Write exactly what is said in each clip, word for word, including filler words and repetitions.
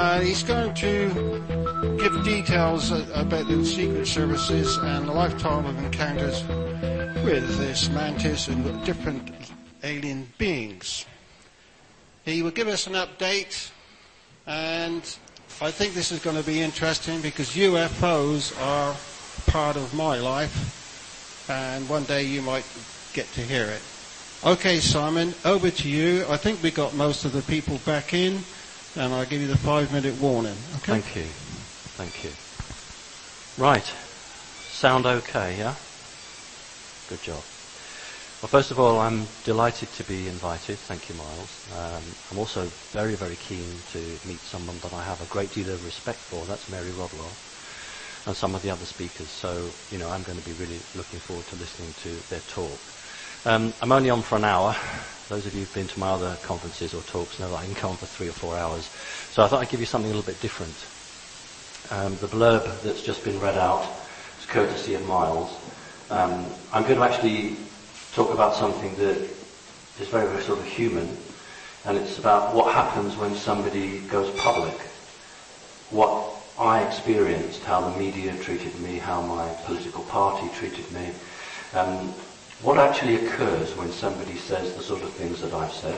Uh, he's going to give details about the secret services and a lifetime of encounters with this mantis and with different alien beings. He will give us an update, and I think this is going to be interesting because U F Os are part of my life, and one day you might get to hear it. Okay, Simon, over to you. I think we got most of the people back in, and I'll give you the five-minute warning. Okay? Thank you. Thank you. Right. Sound okay, yeah? Good job. Well, first of all, I'm delighted to be invited. Thank you, Miles. Um, I'm also very, very keen to meet someone that I have a great deal of respect for. That's Mary Rodwell and some of the other speakers. So, you know, I'm going to be really looking forward to listening to their talk. Um, I'm only on for an hour. Those of you who've been to my other conferences or talks know that I can come on for three or four hours. So I thought I'd give you something a little bit different. Um, the blurb that's just been read out is courtesy of Miles. Um, I'm going to actually talk about something that is very, very sort of human, and it's about what happens when somebody goes public. What I experienced, how the media treated me, how my political party treated me, um, what actually occurs when somebody says the sort of things that I've said.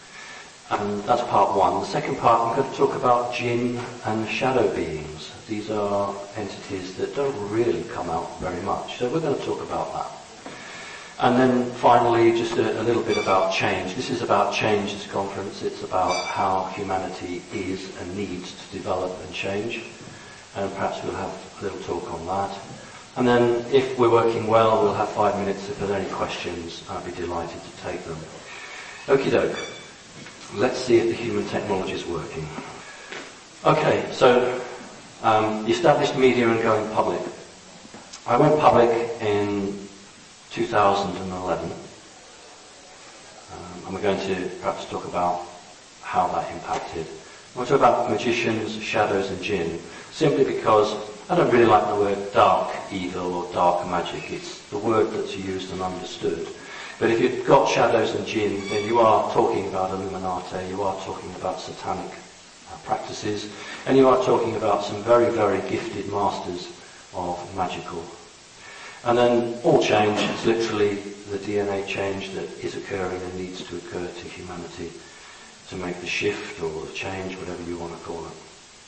And that's part one. The second part, I'm going to talk about jinn and shadow beings. These are entities that don't really come out very much, so we're going to talk about that. And then finally, just a, a little bit about change. This is about change, this conference. It's about how humanity is and needs to develop and change. And perhaps we'll have a little talk on that. And then, if we're working well, we'll have five minutes. If there are any questions, I'd be delighted to take them. Okie doke. Let's see if the human technology is working. Okay, so um, the established media and going public. I went public in two thousand eleven, um, and we're going to perhaps talk about how that impacted. We'll talk about magicians, shadows and jinn, simply because I don't really like the word dark evil or dark magic. It's the word that's used and understood. But if you've got shadows and jinn, then you are talking about Illuminati, you are talking about satanic uh, practices, and you are talking about some very, very gifted masters of magical. And then all change is literally the D N A change that is occurring and needs to occur to humanity to make the shift or the change, whatever you want to call it.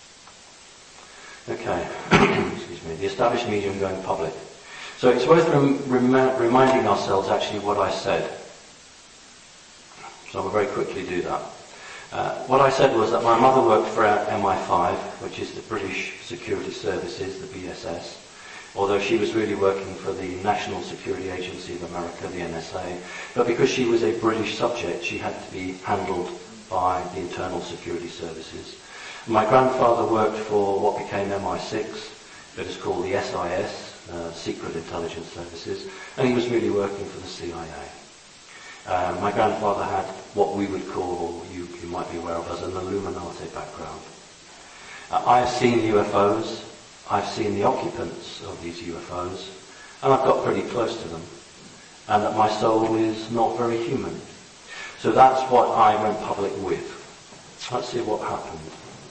Okay, excuse me, the established medium going public. So it's worth rem- rem- reminding ourselves actually what I said. So I'll very quickly do that. Uh, what I said was that my mother worked for M I five, which is the British Security Services, the B S S. Although she was really working for the National Security Agency of America, the N S A. But because she was a British subject, she had to be handled by the Internal Security Services. My grandfather worked for what became M I six, that is called the S I S, uh, Secret Intelligence Services, and he was really working for the C I A. Uh, my grandfather had what we would call, or you, you might be aware of, as an Illuminati background. Uh, I have seen U F Os. I've seen the occupants of these U F Os, and I've got pretty close to them, and that my soul is not very human. So that's what I went public with. Let's see what happened.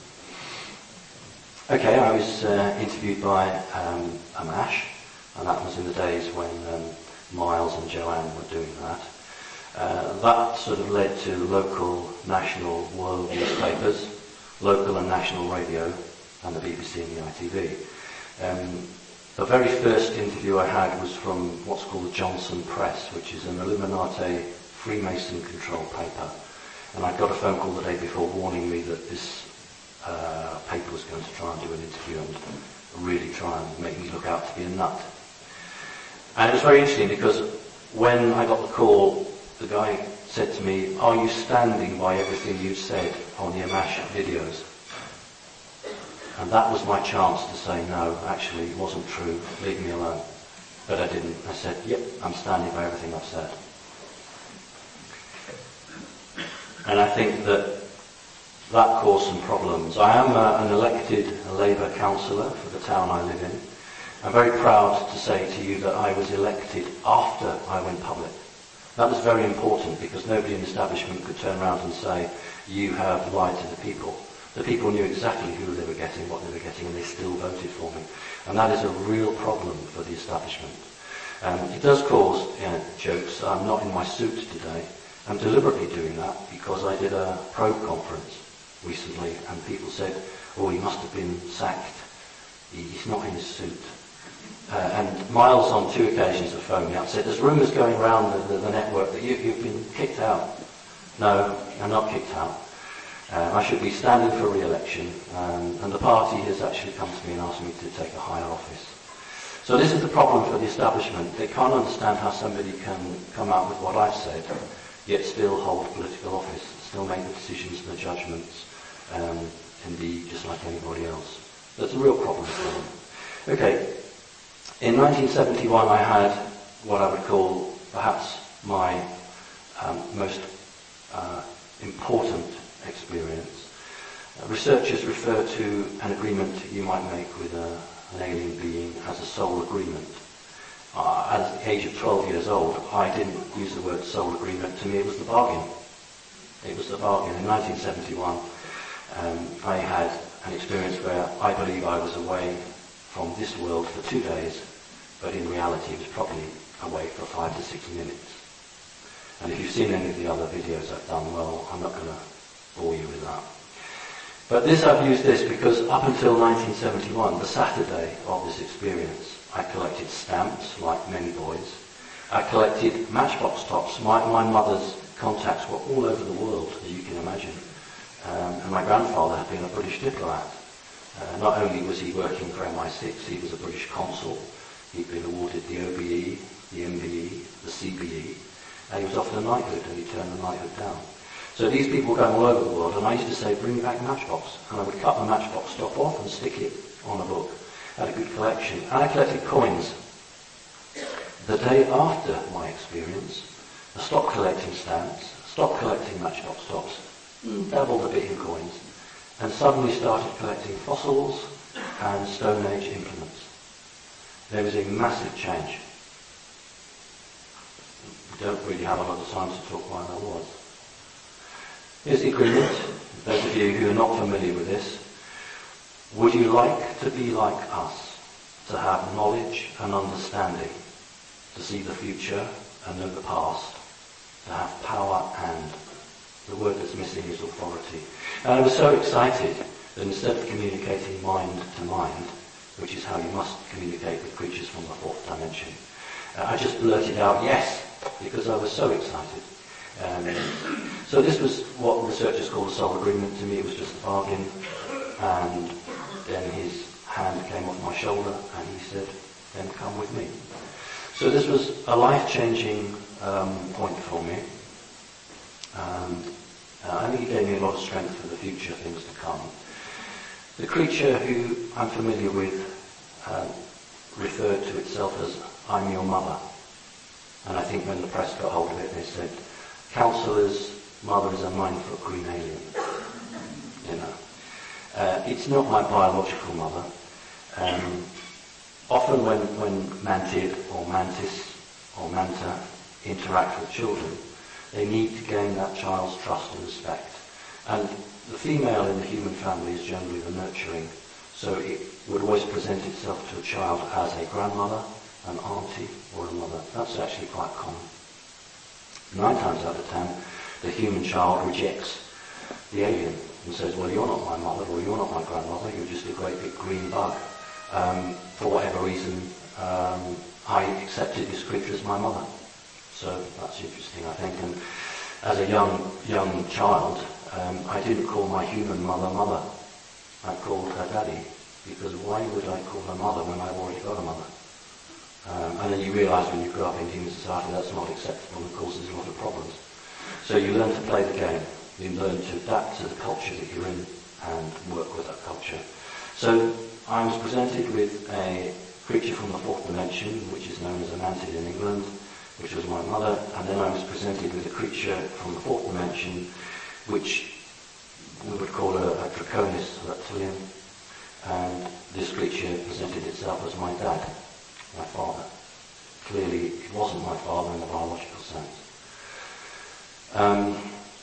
Okay, I was uh, interviewed by um, Amash, and that was in the days when um, Miles and Joanne were doing that. Uh, that sort of led to local, national, world newspapers, local and national radio, and the B B C and the I T V. Um, the very first interview I had was from what's called the Johnson Press, which is an Illuminati Freemason controlled paper. And I got a phone call the day before warning me that this uh, paper was going to try and do an interview and really try and make me look out to be a nut. And it was very interesting because when I got the call, the guy said to me, "Are you standing by everything you said on the Amash videos?" And that was my chance to say, no, actually, it wasn't true, leave me alone. But I didn't. I said, yep, I'm standing by everything I've said. And I think that that caused some problems. I am uh, an elected Labour councillor for the town I live in. I'm very proud to say to you that I was elected after I went public. That was very important because nobody in the establishment could turn around and say, you have lied to the people. The people knew exactly who they were getting, what they were getting, and they still voted for me. And that is a real problem for the establishment. Um, it does cause you know, jokes. I'm not in my suit today. I'm deliberately doing that because I did a probe conference recently, and people said, oh, he must have been sacked. He, he's not in his suit. Uh, and Miles on two occasions have phoned me up and said, there's rumours going around the, the, the network that you, you've been kicked out. No, I'm not kicked out. Uh, I should be standing for re-election, um, and the party has actually come to me and asked me to take a higher office. So this is the problem for the establishment. They can't understand how somebody can come out with what I've said, yet still hold political office, still make the decisions and the judgments, um, and be just like anybody else. That's a real problem for them. Okay, in nineteen seventy-one I had what I would call perhaps my um, most uh, important experience. Uh, researchers refer to an agreement you might make with a, an alien being as a soul agreement. Uh, at the age of twelve years old, I didn't use the word soul agreement. To me it was the bargain. It was the bargain. In nineteen seventy-one, um, I had an experience where I believe I was away from this world for two days, but in reality it was probably away for five to six minutes. And if you've seen any of the other videos I've done, well, I'm not going to bore you with that. But this, I've used this because up until nineteen seventy-one, the Saturday of this experience, I collected stamps, like many boys. I collected matchbox tops. My, my mother's contacts were all over the world, as you can imagine. Um, and my grandfather had been a British diplomat. Uh, not only was he working for M I six, he was a British consul. He'd been awarded the O B E, the M B E, the C B E, and he was offered a knighthood, and he turned the knighthood down. So these people were going all over the world, and I used to say, bring me back a matchbox. And I would cut the matchbox top off and stick it on a book. I had a good collection. And I collected coins. The day after my experience, I stopped collecting stamps, stopped collecting matchbox tops, dabbled a bit in coins, and suddenly started collecting fossils and Stone Age implements. There was a massive change. We don't really have a lot of time to talk why that was. Here's the agreement. Those of you who are not familiar with this, would you like to be like us, to have knowledge and understanding, to see the future and know the past, to have power and, the word that's missing is authority. And I was so excited that instead of communicating mind to mind, which is how you must communicate with creatures from the fourth dimension, uh, I just blurted out yes, because I was so excited. Um, so this was what researchers call a soul agreement. To me it was just a bargain, and then his hand came off my shoulder and he said, then come with me. So this was a life-changing um, point for me. Um, uh, I think it gave me a lot of strength for the future things to come. The creature who I'm familiar with uh, referred to itself as, I'm your mother. And I think when the press got hold of it, they said, Councillor's mother is a nine-foot green alien. You know, uh, it's not my biological mother. Um, often when, when mantid or mantis or manta interact with children, they need to gain that child's trust and respect. And the female in the human family is generally the nurturing, so it would always present itself to a child as a grandmother, an auntie, or a mother. That's actually quite common. Nine times out of ten, the human child rejects the alien and says, well, you're not my mother, or you're not my grandmother, you're just a great big green bug. Um, for whatever reason, um, I accepted this creature as my mother. So that's interesting, I think. And as a young young child, um, I didn't call my human mother mother. I called her daddy, because why would I call her mother when I've already got a mother? Um, and then you realise when you grow up in human society that's not acceptable and causes a lot of problems. So you learn to play the game. You learn to adapt to the culture that you're in and work with that culture. So I was presented with a creature from the fourth dimension, which is known as a mantid in England, which was my mother, and then I was presented with a creature from the fourth dimension, which we would call a, a Draconis reptilian, and this creature presented itself as my dad, my father. Clearly, it wasn't my father in the biological sense. Um,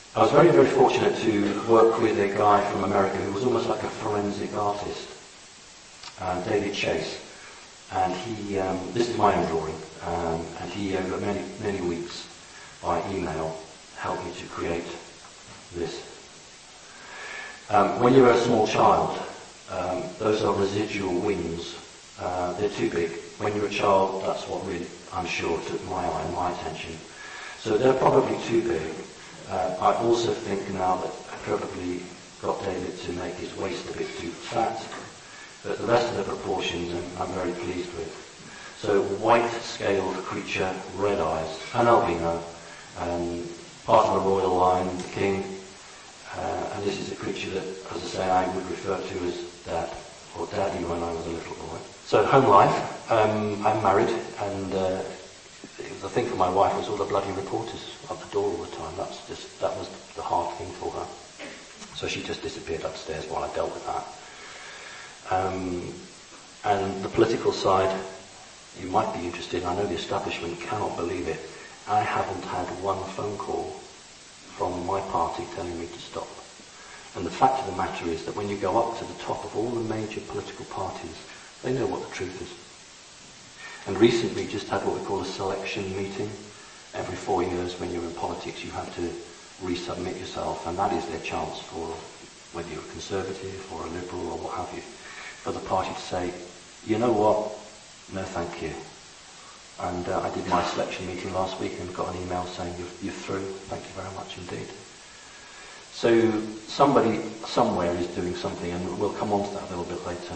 I was very, very fortunate to work with a guy from America who was almost like a forensic artist, uh, David Chase. And he, um, this is my own drawing, um, and he, over many, many weeks by email, helped me to create this. Um, when you're a small child, um, those are residual wings. Uh, they're too big. When you're a child, that's what really, I'm sure, took my eye and my attention. So they're probably too big. Uh, I also think now that I probably got David to make his waist a bit too fat, but the rest of the proportions I'm, I'm very pleased with. So white-scaled creature, red eyes, an albino, um, part of the royal line, the king, uh, and this is a creature that, as I say, I would refer to as Dad, or Daddy when I was a little boy. So home life, um, I'm married, and uh, the thing for my wife was all the bloody reporters at the door all the time. That's just, that was the hard thing for her. So she just disappeared upstairs while I dealt with that. Um, and the political side, you might be interested. I know the establishment cannot believe it. I haven't had one phone call from my party telling me to stop. And the fact of the matter is that when you go up to the top of all the major political parties, they know what the truth is. And recently just had what we call a selection meeting. Every four years when you're in politics you have to resubmit yourself, and that is their chance for, whether you're a Conservative or a Liberal or what have you, for the party to say, you know what, no thank you. And uh, I did my selection meeting last week and got an email saying, you're, you're through, thank you very much indeed. So somebody somewhere is doing something, and we'll come on to that a little bit later.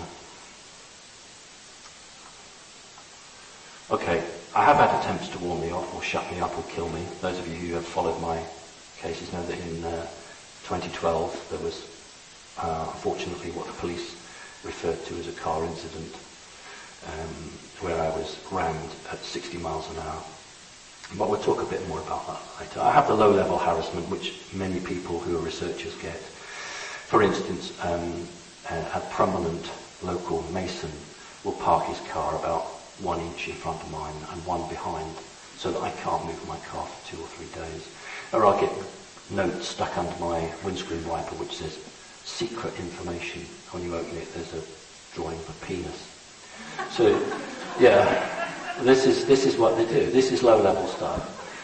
Okay, I have had attempts to warn me off or shut me up or kill me. Those of you who have followed my cases know that in uh, twenty twelve there was uh, unfortunately what the police referred to as a car incident um, where I was rammed at sixty miles an hour. But we'll talk a bit more about that later. I have the low-level harassment which many people who are researchers get. For instance, um, a, a prominent local mason will park his car about one inch in front of mine and one behind, so that I can't move my car for two or three days. Or I'll get notes stuck under my windscreen wiper which says, secret information. When you open it, there's a drawing of a penis. So, yeah, this is this is what they do. This is low-level stuff.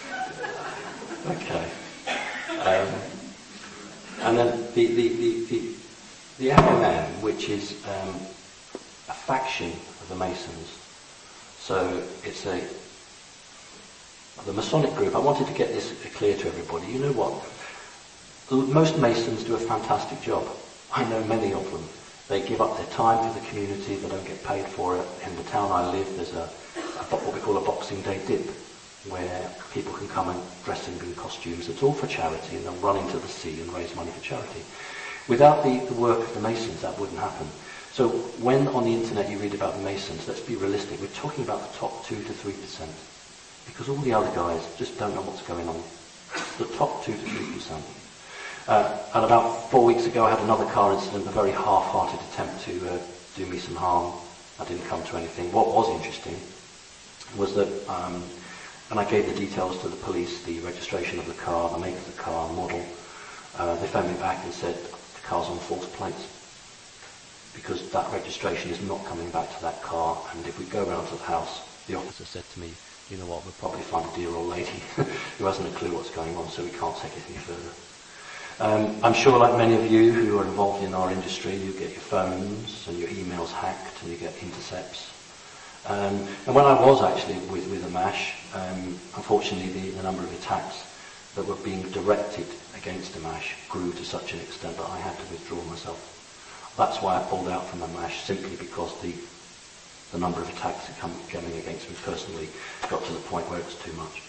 Okay. Um, and then the, the, the, the, the F M M, which is um, a faction of the Masons. So it's a the Masonic group. I wanted to get this clear to everybody. You know what? Most Masons do a fantastic job. I know many of them. They give up their time to the community. They don't get paid for it. In the town I live, there's a, a what we call a Boxing Day dip, where people can come and dress in in costumes. It's all for charity, and they'll run into the sea and raise money for charity. Without the, the work of the Masons, that wouldn't happen. So when on the internet you read about the Masons, let's be realistic. We're talking about the top two to three percent, because all the other guys just don't know what's going on. The top two to three percent. Uh, and about four weeks ago I had another car incident, a very half-hearted attempt to uh, do me some harm. I didn't come to anything. What was interesting was that, um, and I gave the details to the police, the registration of the car, the make of the car, model, uh, they phoned me back and said the car's on false plates, because that registration is not coming back to that car, and if we go round to the house, the officer said to me, you know what, we'll probably find a dear old lady who hasn't a clue what's going on, so we can't take it any further. Um, I'm sure, like many of you who are involved in our industry, you get your phones and your emails hacked and you get intercepts. Um, and when I was actually with, with Amash, um, unfortunately the, the number of attacks that were being directed against Amash grew to such an extent that I had to withdraw myself. That's why I pulled out from Amash, simply because the, the number of attacks that come coming against me personally got to the point where it was too much.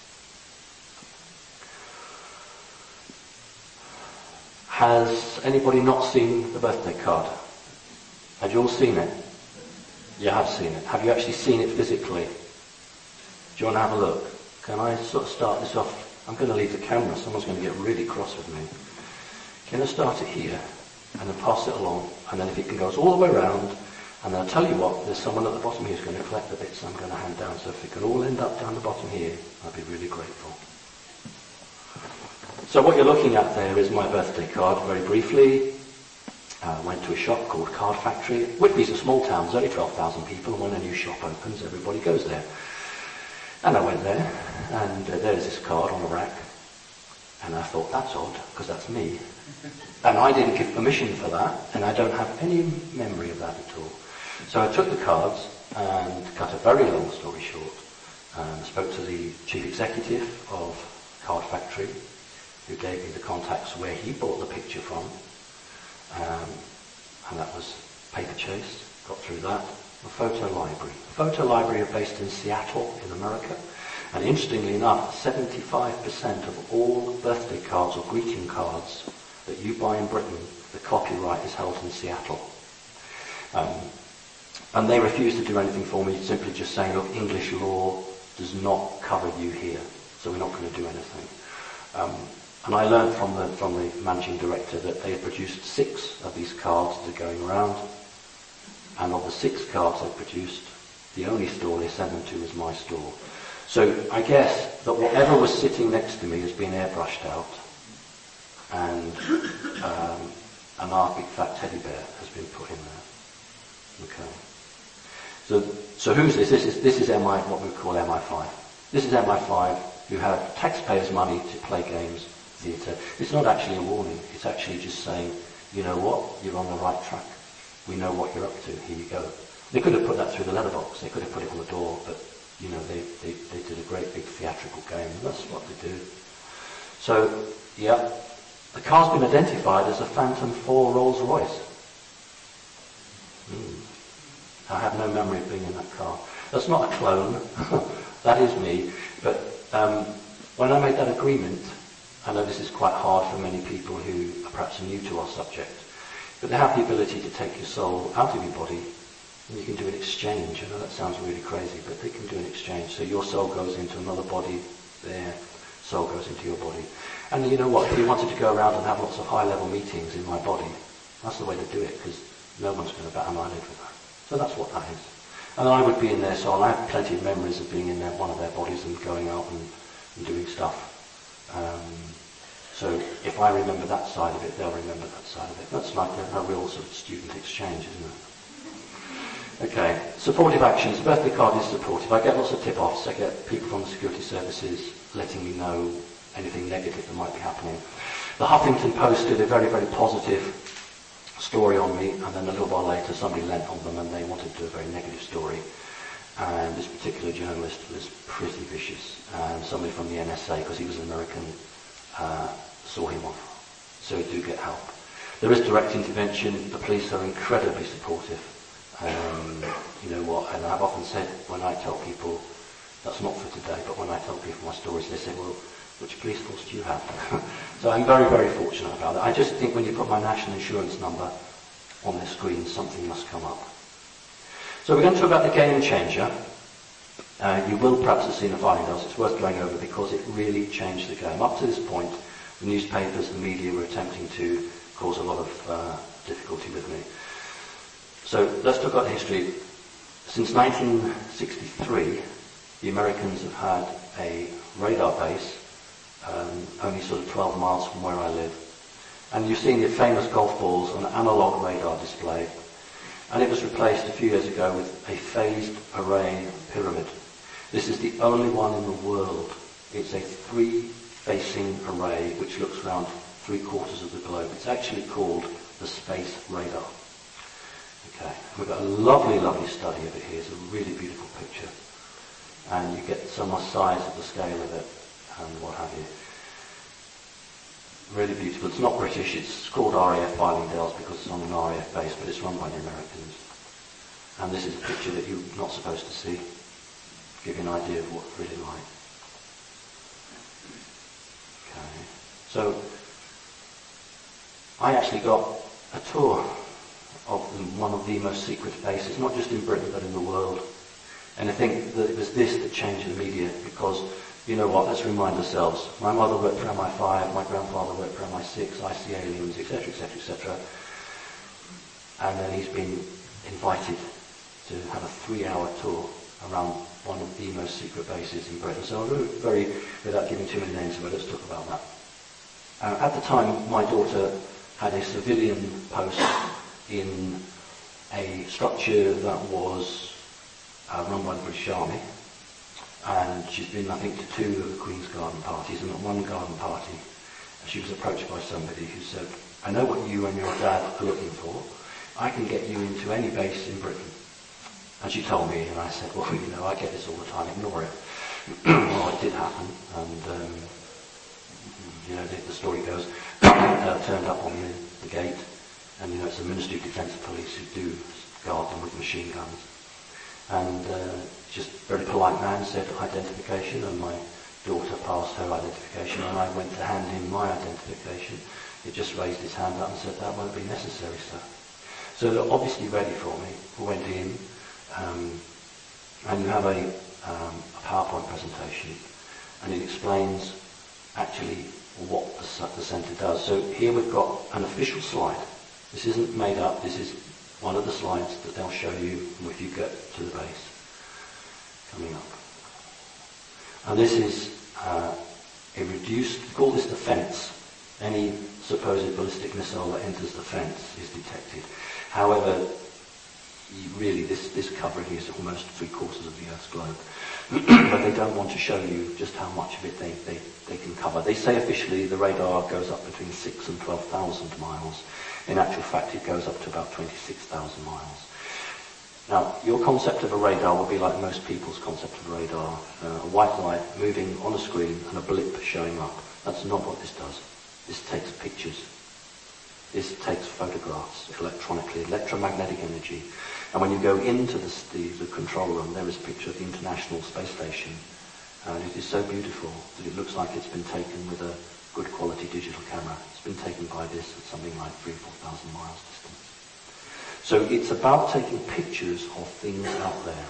Has anybody not seen the birthday card? Have you all seen it? You have seen it. Have you actually seen it physically? Do you want to have a look? Can I sort of start this off? I'm going to leave the camera. Someone's going to get really cross with me. Can I start it here and then pass it along, and then if it can go all the way around, and then I'll tell you what, there's someone at the bottom here who's going to collect the bits I'm going to hand down, so if it can all end up down the bottom here, I'd be really grateful. So what you're looking at there is my birthday card, very briefly. I uh, went to a shop called Card Factory. Whitby's a small town, there's only twelve thousand people, and when a new shop opens, everybody goes there. And I went there, and uh, there's this card on a rack. And I thought, that's odd, because that's me. And I didn't give permission for that, and I don't have any memory of that at all. So I took the cards and cut a very long story short, and spoke to the chief executive of Card Factory, who gave me the contacts where he bought the picture from. Um, and that was Paperchase, got through that. The Photo Library. The Photo Library are based in Seattle, in America. And interestingly enough, seventy-five percent of all birthday cards or greeting cards that you buy in Britain, the copyright is held in Seattle. Um, and they refused to do anything for me, simply just saying, look, English law does not cover you here, so we're not going to do anything. Um, and I learned from the, from the managing director that they had produced six of these cards that are going around, and of the six cards they produced, the only store they sent them to was my store. So I guess that whatever was sitting next to me has been airbrushed out, and um, an R big fat teddy bear has been put in there. Okay. So, so who's this? This is this is M I, what we call M I five. This is M I five, who have taxpayers' money to play games, theatre. It's not actually a warning. It's actually just saying, you know what, you're on the right track. We know what you're up to. Here you go. They could have put that through the letterbox. They could have put it on the door, but you know, they, they, they did a great big theatrical game, and that's what they do. So, yeah, the car's been identified as a Phantom four Rolls Royce. Mm. I have no memory of being in that car. That's not a clone. That is me. But um, when I made that agreement, I know this is quite hard for many people who are perhaps new to our subject, but they have the ability to take your soul out of your body. And you can do an exchange. I know that sounds really crazy, but they can do an exchange. So your soul goes into another body, their soul goes into your body. And you know what? If you wanted to go around and have lots of high-level meetings in my body, that's the way to do it, because no one's going to bat an eyelid with that. So that's what that is. And I would be in their soul. I have plenty of memories of being in their, one of their bodies and going out and, and doing stuff. Um, so if I remember that side of it, they'll remember that side of it. That's like a, a real sort of student exchange, isn't it? Okay, supportive actions. The birthday card is supportive. I get lots of tip-offs. I get people from the security services letting me know anything negative that might be happening. The Huffington Post did a very, very positive story on me, and then a little while later somebody lent on them and they wanted to do a very negative story. And this particular journalist was pretty vicious. And somebody from the N S A, because he was an American, uh, saw him off. So do get help. There is direct intervention. The police are incredibly supportive. Um, you know what, and I've often said when I tell people, that's not for today, but when I tell people my stories, they say, well, which police force do you have? So I'm very, very fortunate about that. I just think when you put my national insurance number on the screen, something must come up. So we're going to talk about the game changer. Uh, you will perhaps have seen the filing notes. It's worth going over because it really changed the game. Up to this point, the newspapers, the media were attempting to cause a lot of uh, difficulty with me. So let's talk about the history. Since nineteen sixty-three, the Americans have had a radar base um, only sort of twelve miles from where I live. And you've seen the famous golf balls on an analog radar display. And it was replaced a few years ago with a phased array pyramid. This is the only one in the world. It's a three-facing array which looks around three quarters of the globe. It's actually called the Space Radar. Okay, we've got a lovely, lovely study of it here. It's a really beautiful picture. And you get some size of the scale of it and what have you. Really beautiful. It's not British. It's called R A F Fylingdales because it's on an R A F base, but it's run by the Americans. And this is a picture that you're not supposed to see. Give you an idea of what it's really like. Okay. So, I actually got a tour of one of the most secret bases, not just in Britain but in the world. And I think that it was this that changed the media, because, you know what, let's remind ourselves, my mother worked for M I five, my grandfather worked for M I six, I C Aliens, et cetera, et cetera, et cetera. And then he's been invited to have a three-hour tour around one of the most secret bases in Britain. So I'm very, very, without giving too many names, but let's talk about that. Uh, at the time, my daughter had a civilian post in a structure that was uh, run by the British Army, and she's been, I think, to two of the Queen's Garden parties, and at one garden party, she was approached by somebody who said, I know what you and your dad are looking for. I can get you into any base in Britain. And she told me, and I said, well, you know, I get this all the time, ignore it. Well, it did happen, and, um, you know, the, the story goes, uh, turned up on the, the gate, and, you know, it's the Ministry of Defence Police who do guard them with machine guns. And uh, just a very polite man said identification, and my daughter passed her identification, and I went to hand him my identification. He just raised his hand up and said, that won't be necessary, sir. So they're obviously ready for me. We went in, um, and you have a, um, a PowerPoint presentation, and it explains actually what the, the centre does. So here we've got an official slide. This isn't made up, this is one of the slides that they'll show you if you get to the base. Coming up. And this is uh, a reduced, we call this the fence. Any supposed ballistic missile that enters the fence is detected. However, you really, this, this covering is almost three quarters of the Earth's globe. But they don't want to show you just how much of it they, they, they can cover. They say officially the radar goes up between six and twelve thousand miles. In actual fact, it goes up to about twenty-six thousand miles. Now, your concept of a radar will be like most people's concept of a radar. Uh, a white light moving on a screen and a blip showing up. That's not what this does. This takes pictures. This takes photographs electronically, electromagnetic energy. And when you go into the, the, the control room, there is a picture of the International Space Station. And it is so beautiful that it looks like it's been taken with a good quality digital camera. It's been taken by this at something like three or four thousand miles distance. So it's about taking pictures of things out there.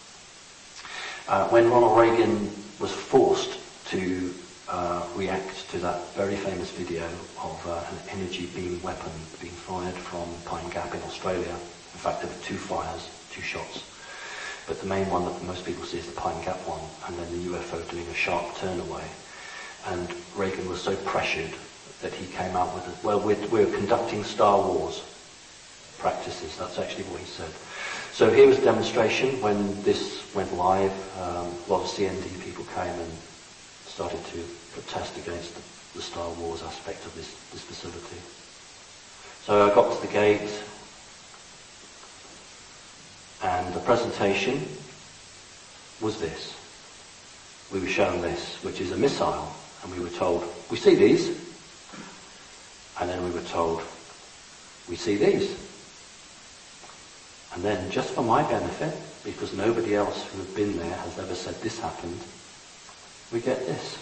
Uh, when Ronald Reagan was forced to uh, react to that very famous video of uh, an energy beam weapon being fired from Pine Gap in Australia, in fact there were two fires, two shots, but the main one that most people see is the Pine Gap one, and then the U F O doing a sharp turn away. And Reagan was so pressured that he came out with, a, well, we're, we're conducting Star Wars practices. That's actually what he said. So here was a demonstration when this went live. Um, a lot of C N D people came and started to protest against the, the Star Wars aspect of this, this facility. So I got to the gate, and the presentation was this. We were shown this, which is a missile, and we were told, we see these, and then we were told, we see these. And then, just for my benefit, because nobody else who had been there has ever said this happened, we get this.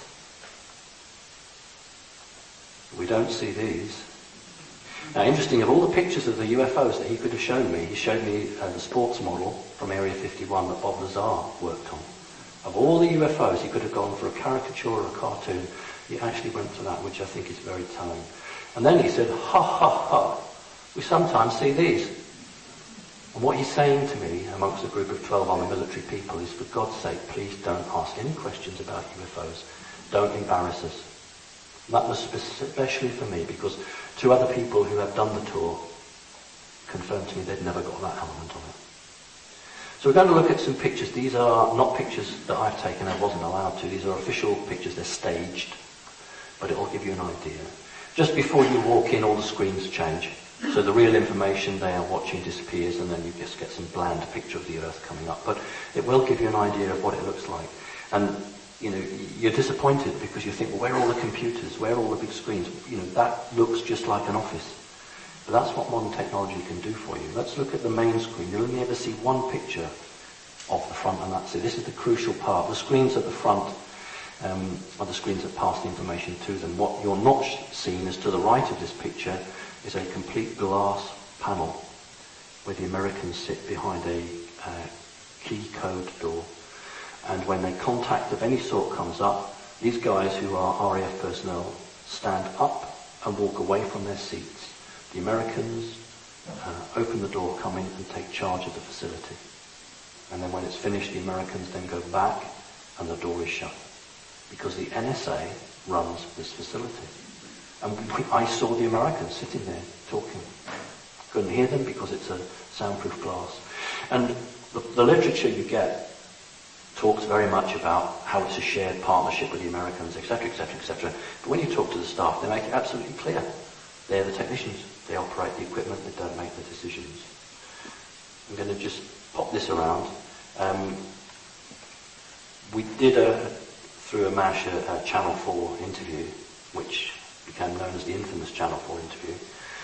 We don't see these. Now, interesting, of all the pictures of the U F Os that he could have shown me, he showed me uh, the sports model from Area fifty-one that Bob Lazar worked on. Of all the U F Os, he could have gone for a caricature or a cartoon. He actually went for that, which I think is very telling. And then he said, ha, ha, ha, we sometimes see these. And what he's saying to me, amongst a group of twelve army military people, is, for God's sake, please don't ask any questions about U F Os. Don't embarrass us. And that was especially for me, because two other people who had done the tour confirmed to me they'd never got that element of it. So we're going to look at some pictures. These are not pictures that I've taken, I wasn't allowed to. These are official pictures, they're staged. But it will give you an idea. Just before you walk in, all the screens change. So the real information they are watching disappears, and then you just get some bland picture of the Earth coming up. But it will give you an idea of what it looks like. And, you know, you're disappointed because you think, well, where are all the computers? Where are all the big screens? You know, that looks just like an office. But that's what modern technology can do for you. Let's look at the main screen. You'll only ever see one picture of the front, and that's it. This is the crucial part. The screens at the front um, are the screens that pass the information to them. What you're not seeing is to the right of this picture is a complete glass panel where the Americans sit behind a uh, key code door. And when a contact of any sort comes up, these guys who are R A F personnel stand up and walk away from their seats. The Americans uh, open the door, come in and take charge of the facility. And then when it's finished, the Americans then go back and the door is shut. Because the N S A runs this facility. And we, I saw the Americans sitting there talking. Couldn't hear them because it's a soundproof glass. And the, the literature you get talks very much about how it's a shared partnership with the Americans, et cetera, et cetera, et cetera. But when you talk to the staff, they make it absolutely clear. They're the technicians. They operate the equipment. They don't make the decisions. I'm going to just pop this around. Um, we did a, through a MASH, a, a Channel four interview, which became known as the infamous Channel four interview.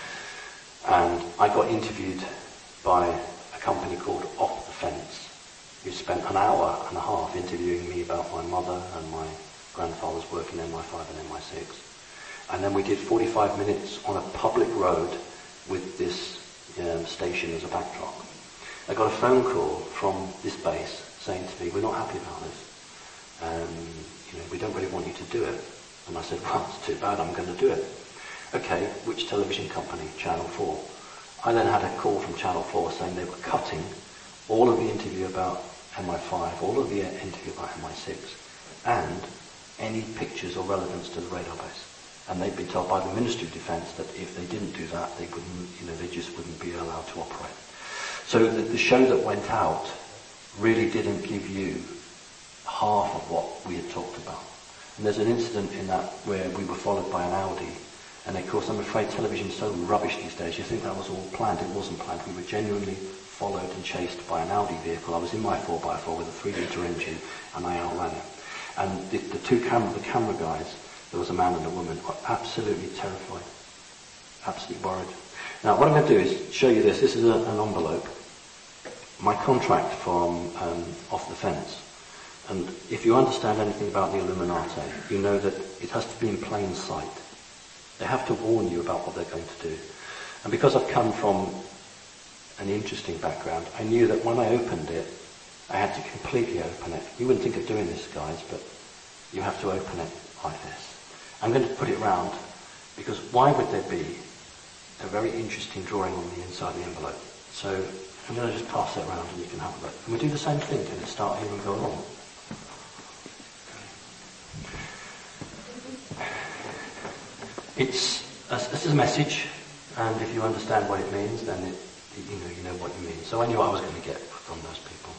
And I got interviewed by a company called Off the Fence, who spent an hour and a half interviewing me about my mother and my grandfather's work in M I five and M I six. And then we did forty-five minutes on a public road with this um, station as a backdrop. I got a phone call from this base saying to me, we're not happy about this. Um, you know, we don't really want you to do it. And I said, well, it's too bad, I'm going to do it. Okay, which television company? Channel four. I then had a call from Channel four saying they were cutting all of the interview about M I five, all of the interview about M I six, and any pictures or relevance to the radar base. And they'd been told by the Ministry of Defence that if they didn't do that, they couldn't, you know, they just wouldn't be allowed to operate. So the, the show that went out really didn't give you half of what we had talked about. And there's an incident in that where we were followed by an Audi. And of course, I'm afraid television's so rubbish these days. You think that was all planned. It wasn't planned. We were genuinely followed and chased by an Audi vehicle. I was in my four by four with a three litre engine, and I outran it. And the, the two camera, the camera guys, there was a man and a woman, were absolutely terrified, absolutely worried. Now, what I'm going to do is show you this. This is a, an envelope. My contract from um, Off the Fence. And if you understand anything about the Illuminati, you know that it has to be in plain sight. They have to warn you about what they're going to do. And because I've come from an interesting background, I knew that when I opened it, I had to completely open it. You wouldn't think of doing this, guys, but you have to open it like this. I'm going to put it round, because why would there be a very interesting drawing on the inside of the envelope? So I'm going to just pass that around and you can have a look. And we do the same thing. Can it start here and go along? It's a, it's a message, and if you understand what it means, then it, you know you know what it means. So I knew what I was going to get from those people.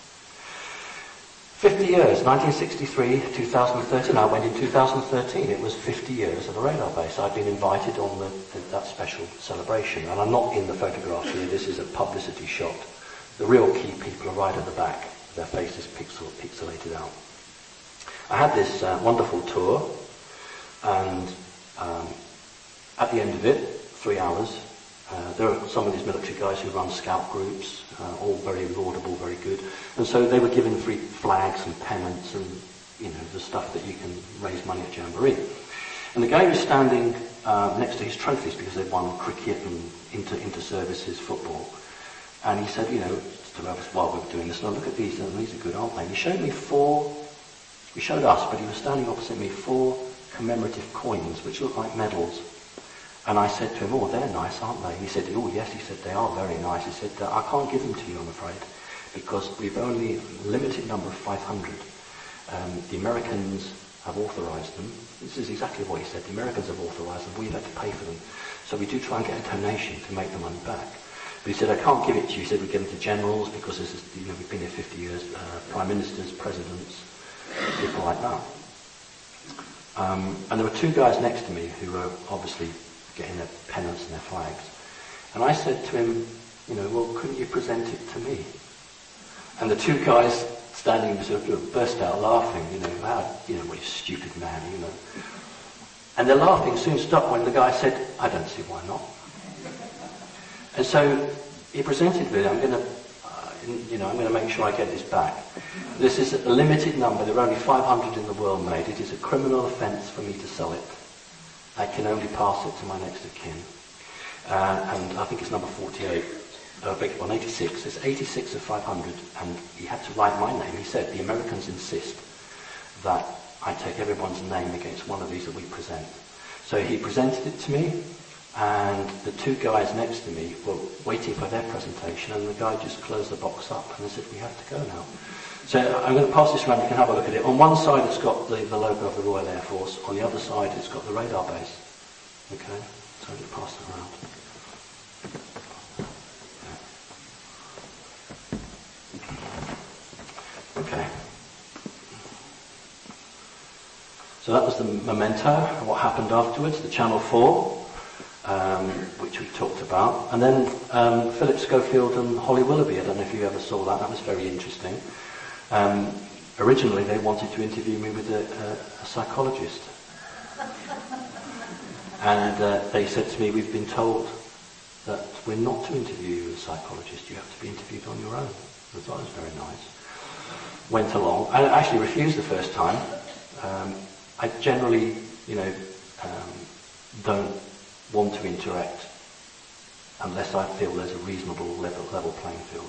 Fifty years, nineteen sixty-three, two thousand thirteen. I went in two thousand thirteen. It was fifty years of a radar base. I'd been invited on the, the, that special celebration, and I'm not in the photograph here. This is a publicity shot. The real key people are right at the back. Their faces pixel, pixelated out. I had this uh, wonderful tour, and Um, at the end of it, three hours, uh, there are some of these military guys who run scout groups, uh, all very laudable, very good. And so they were given free flags and pennants and, you know, the stuff that you can raise money at Jamboree. And the guy was standing uh, next to his trophies because they'd won cricket and inter, inter-services football. And he said, you know, to us while we were doing this, no, look at these, and these are good, aren't they? And he showed me four, he showed us, but he was standing opposite me, four commemorative coins, which look like medals. And I said to him, oh, they're nice, aren't they? He said, oh, yes, he said, they are very nice. He said, I can't give them to you, I'm afraid, because we've only a limited number of five hundred. Um, the Americans have authorized them. This is exactly what he said. The Americans have authorized them. We've had to pay for them. So we do try and get a donation to make the money back. But he said, I can't give it to you. He said, we give them to generals, because this is, you know, we've been here fifty years, uh, prime ministers, presidents, people like that. Um, and there were two guys next to me who were obviously getting their pennants and their flags. And I said to him, you know, well, couldn't you present it to me? And the two guys standing sort of burst out laughing, you know, how, you know, what a stupid man, you know. And the laughing soon stopped when the guy said, I don't see why not. And so he presented it. I'm going to, uh, you know, I'm going to make sure I get this back. This is a limited number. There are only five hundred in the world made. It is a criminal offence for me to sell it. I can only pass it to my next of kin. Uh, and I think it's number forty-eight. Uh, beg your pardon, eighty-six. It's eighty-six of five hundred. And he had to write my name. He said, the Americans insist that I take everyone's name against one of these that we present. So he presented it to me. And the two guys next to me were waiting for their presentation, and the guy just closed the box up and they said, we have to go now. So I'm going to pass this around, you can have a look at it. On one side it's got the, the logo of the Royal Air Force, on the other side it's got the radar base. Okay, so I'm going to pass it around. Okay. So that was the memento, and what happened afterwards, the Channel four, um, which we talked about. And then um, Philip Schofield and Holly Willoughby, I don't know if you ever saw that, that was very interesting. Um, originally they wanted to interview me with a, a, a psychologist. And uh, they said to me, we've been told that we're not to interview you as a psychologist, you have to be interviewed on your own. I thought it was very nice. Went along. I actually refused the first time. Um, I generally, you know, um, don't want to interact unless I feel there's a reasonable level, level playing field.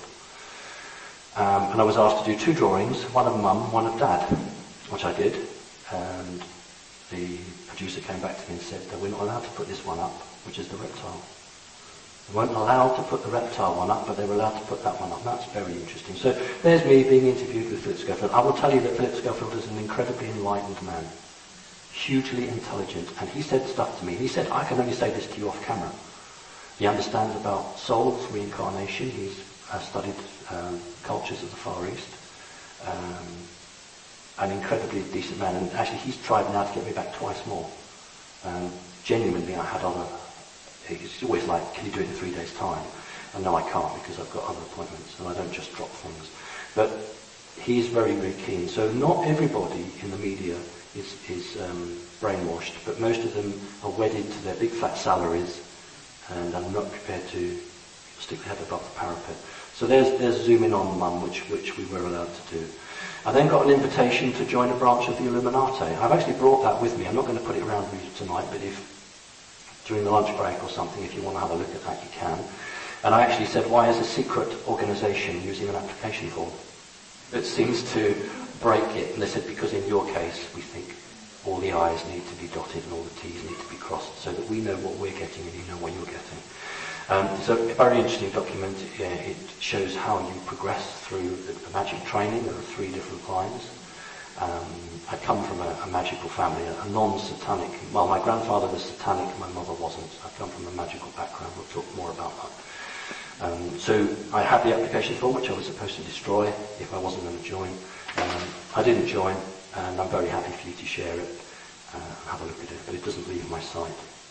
Um, and I was asked to do two drawings, one of mum, one of dad, which I did. And the producer came back to me and said that we're not allowed to put this one up, which is the reptile. They weren't allowed to put the reptile one up, but they were allowed to put that one up. That's very interesting. So there's me being interviewed with Philip Schofield. I will tell you that Philip Schofield is an incredibly enlightened man, hugely intelligent, and he said stuff to me. He said, I can only say this to you off camera. He understands about souls, reincarnation. He's uh, studied um, cultures of the Far East. Um, an incredibly decent man, and actually he's tried now to get me back twice more. Um, genuinely, I had other... It's always like, can you do it in three days' time? And no, I can't because I've got other appointments and I don't just drop things. But he's very, very keen. So not everybody in the media is, is um, brainwashed, but most of them are wedded to their big fat salaries and are not prepared to stick their head above the parapet. So there's, there's zooming on mum, which, which we were allowed to do. I then got an invitation to join a branch of the Illuminati. I've actually brought that with me. I'm not going to put it around with you tonight, but if during the lunch break or something, if you want to have a look at that, you can. And I actually said, why is a secret organisation using an application form? It seems to break it. And they said, because in your case, we think all the I's need to be dotted and all the T's need to be crossed so that we know what we're getting and you know what you're getting. Um, so a very interesting document. Uh, it shows how you progress through the, the magic training. There are three different lines. Um, I come from a, a magical family, a, a non-satanic. Well, my grandfather was satanic, my mother wasn't. I come from a magical background. We'll talk more about that. Um, so I had the application form, which I was supposed to destroy if I wasn't going to join. Um, I didn't join, and I'm very happy for you to share it uh, and have a look at it, but it doesn't leave my sight.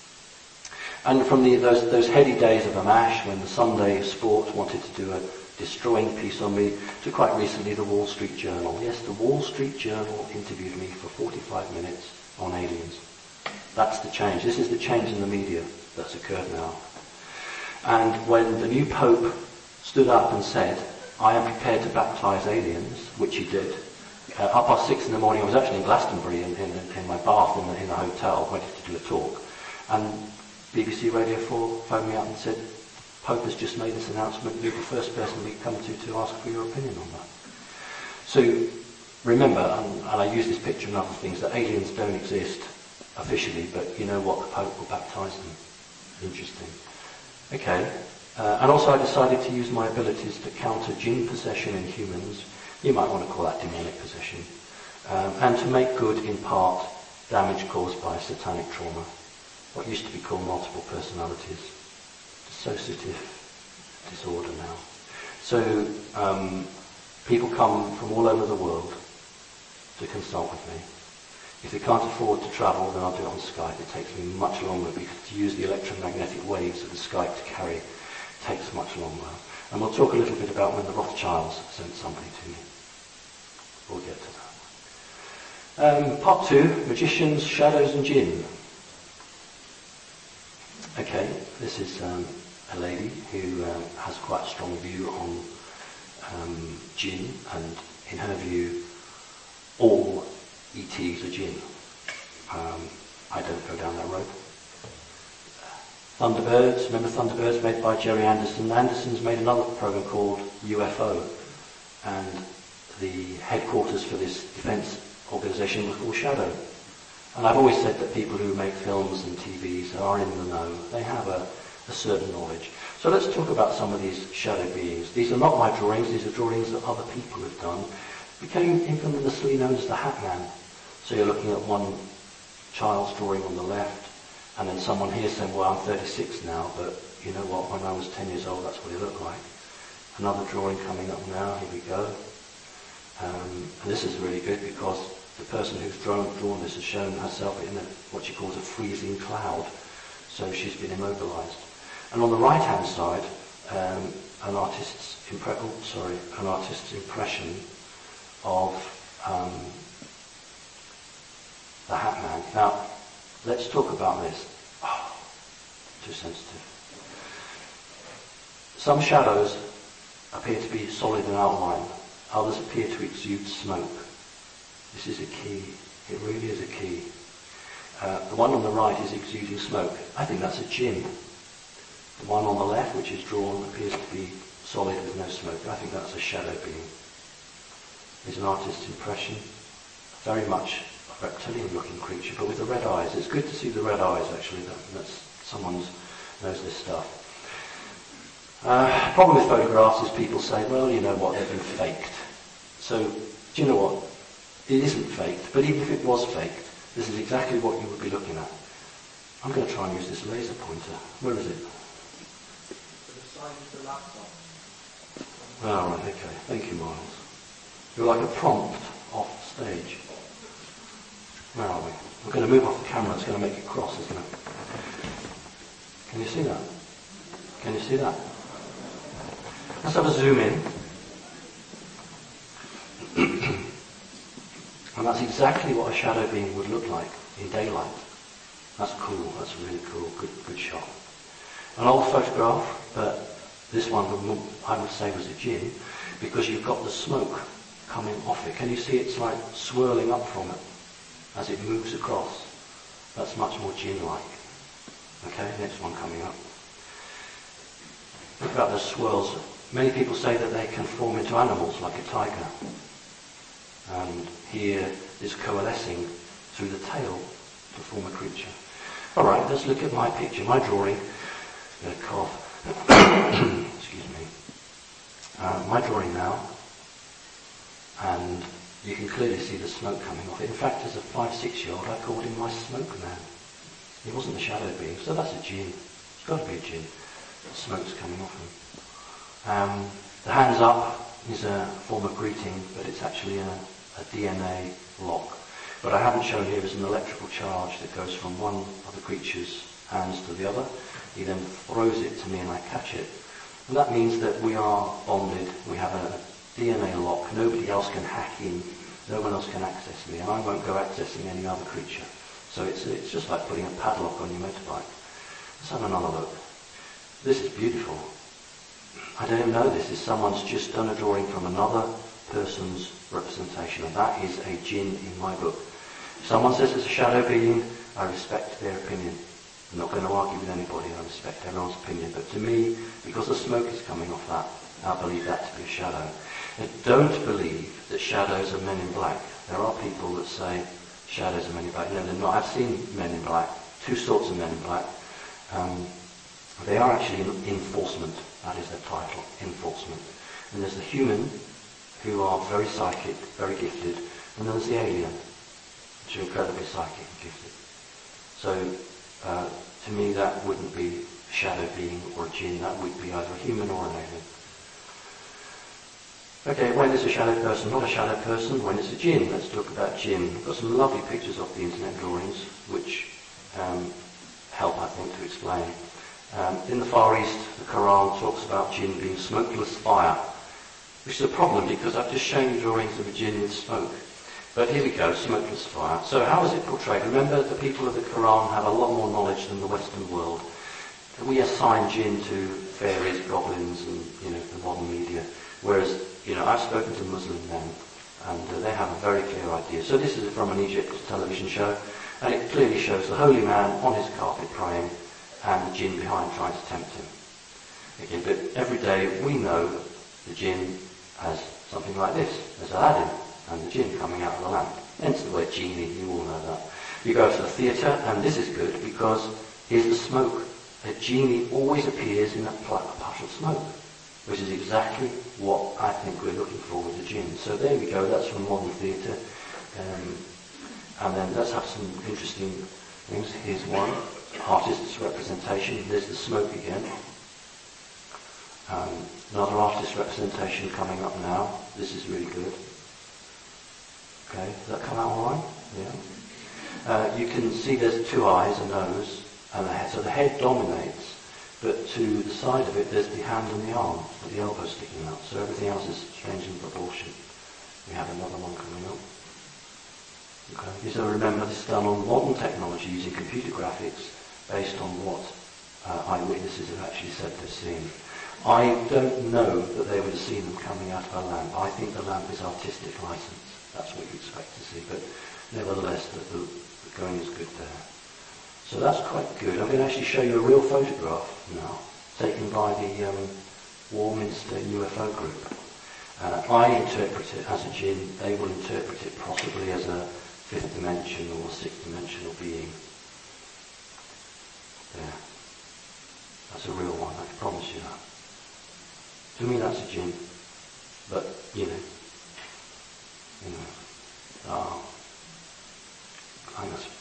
And from the, those, those heady days of Amash, when the Sunday Sport wanted to do a destroying piece on me, to quite recently the Wall Street Journal. Yes, the Wall Street Journal interviewed me for forty-five minutes on aliens. That's the change. This is the change in the media that's occurred now. And when the new Pope stood up and said, I am prepared to baptize aliens, which he did, uh, half past six in the morning, I was actually in Glastonbury in, in, in my bath in the, in the hotel, waiting to do a talk, and B B C Radio four phoned me up and said, Pope has just made this announcement, you're the first person we come to to ask for your opinion on that. So remember, and, and I use this picture and other things, that aliens don't exist officially, but you know what, the Pope will baptize them. Interesting. Okay. Uh, and also I decided to use my abilities to counter jinn possession in humans. You might want to call that demonic possession. Um, and to make good, in part, damage caused by satanic trauma. What used to be called multiple personalities. Dissociative disorder now. So um, people come from all over the world to consult with me. If they can't afford to travel, then I'll do it on Skype. It takes me much longer because to use the electromagnetic waves of the Skype to carry takes much longer. And we'll talk a little bit about when the Rothschilds sent somebody to me. We'll get to that. Um, part two, magicians, shadows and jinn. Okay, this is um, a lady who um, has quite a strong view on um, jinn, and in her view, all E Ts are jinn. Um, I don't go down that road. Thunderbirds, remember Thunderbirds made by Jerry Anderson? Anderson's made another program called U F O, and the headquarters for this defence organisation was called Shadow. And I've always said that people who make films and T Vs are in the know. They have a, a certain knowledge. So let's talk about some of these shadow beings. These are not my drawings, these are drawings that other people have done. Became infamously known as the Hat Man. So you're looking at one child's drawing on the left, And then someone here saying, well, I'm thirty-six now, but you know what, when I was ten years old, that's what he looked like. Another drawing coming up now, here we go. Um, and this is really good because the person who's drawn, drawn this has shown herself in a, what she calls a freezing cloud. So she's been immobilized. And on the right-hand side, um, an artist's impre- oh, sorry, an artist's impression of um, the Hat Man. Now, let's talk about this. Oh, too sensitive. Some shadows appear to be solid in outline. Others appear to exude smoke. This is a key. It really is a key. Uh, the one on the right is exuding smoke. I think that's a jinn. The one on the left, which is drawn, appears to be solid with no smoke. I think that's a shadow being. It's an artist's impression. Very much a reptilian-looking creature, but with the red eyes. It's good to see the red eyes, actually. That, that's someone knows this stuff. Uh, problem with photographs is people say, well, you know what, they've been faked. So, do you know what? It isn't faked, but even if it was faked, this is exactly what you would be looking at. I'm going to try and use this laser pointer. Where is it? Oh, right, okay. Thank you, Miles. You're like a prompt off stage. Where are we? We're going to move off the camera. It's going to make it cross, isn't it? Can you see that? Can you see that? Let's have a zoom in. And that's exactly what a shadow being would look like in daylight. That's cool. That's really cool. Good, good shot. An old photograph, but this one I would say was a jinn, because you've got the smoke coming off it. Can you see it's like swirling up from it as it moves across? That's much more jinn-like. Okay, next one coming up. Look about those swirls. Many people say that they can form into animals like a tiger. And here is coalescing through the tail to form a creature. All right, let's look at my picture, my drawing. I'm going to cough. Excuse me. Uh, my drawing now, and you can clearly see the smoke coming off it. In fact, as a five, six-year-old, I called him my smoke man. He wasn't a shadow being, so that's a jinn. It's got to be a jinn. The smoke's coming off him. Um, the hands up is a form of greeting, but it's actually a, a D N A lock. What I haven't shown here is an electrical charge that goes from one of the creature's hands to the other. He then throws it to me and I catch it. And that means that we are bonded. We have a D N A lock. Nobody else can hack in. No one else can access me. And I won't go accessing any other creature. So it's, it's just like putting a padlock on your motorbike. Let's have another look. This is beautiful. I don't know this. Is someone's just done a drawing from another person's representation. And that is a jinn in my book. If someone says it's a shadow being, I respect their opinion. I'm not going to argue with anybody. I respect everyone's opinion. But to me, because the smoke is coming off that, I believe that to be a shadow. I don't believe that shadows are men in black. There are people that say shadows are men in black. No, they're not. I've seen men in black. Two sorts of men in black. Um, they are actually enforcement. That is their title, enforcement. And there's the human, who are very psychic, very gifted, and then there's the alien, which are incredibly psychic and gifted. So, uh, to me, that wouldn't be a shadow being or a jinn. That would be either a human or an alien. Okay, when is a shadow person not a shadow person? When it's a jinn? Let's talk about jinn. I've got some lovely pictures of the internet drawings, which um, help, I think, to explain. Um, in the Far East, the Quran talks about jinn being smokeless fire, which is a problem because I've just shown you drawings of a jinn with smoke. But here we go, smokeless fire. So how is it portrayed? Remember, the people of the Quran have a lot more knowledge than the Western world. We assign jinn to fairies, goblins, and you know the modern media. Whereas, you know, I've spoken to Muslim men, and uh, they have a very clear idea. So this is from an Egypt television show, and it clearly shows the holy man on his carpet praying, and the jinn behind trying to tempt him. Okay, but every day we know the jinn as something like this. There's Aladdin and the jinn coming out of the lamp. Hence the word genie, you all know that. You go to the theatre, and this is good because here's the smoke. A genie always appears in a puff of smoke, which is exactly what I think we're looking for with the jinn. So there we go, that's from modern theatre. Um, and then let's have some interesting things. Here's one, artist's representation. There's the smoke again. Um, another artist's representation coming up now. This is really good. Okay, does that come out all right? Yeah. Uh, you can see there's two eyes, a nose, and a head. So the head dominates, but to the side of it there's the hand and the arm, with the elbow sticking out. So everything else is changing proportion. We have another one coming up. Okay. So remember, this is done on modern technology using computer graphics based on what uh, eyewitnesses have actually said they've seen. I don't know that they would have seen them coming out of a lamp. I think the lamp is artistic license. That's what you expect to see, but nevertheless, the, the, the going is good there. So that's quite good. I'm going to actually show you a real photograph now, taken by the um, Warminster U F O group. Uh, I interpret it as a jinn. They will interpret it possibly as a fifth dimension or sixth dimensional being. There. That's a real one, I can promise you that. To me that's a jinn. But, you know, you know, uh, I think that's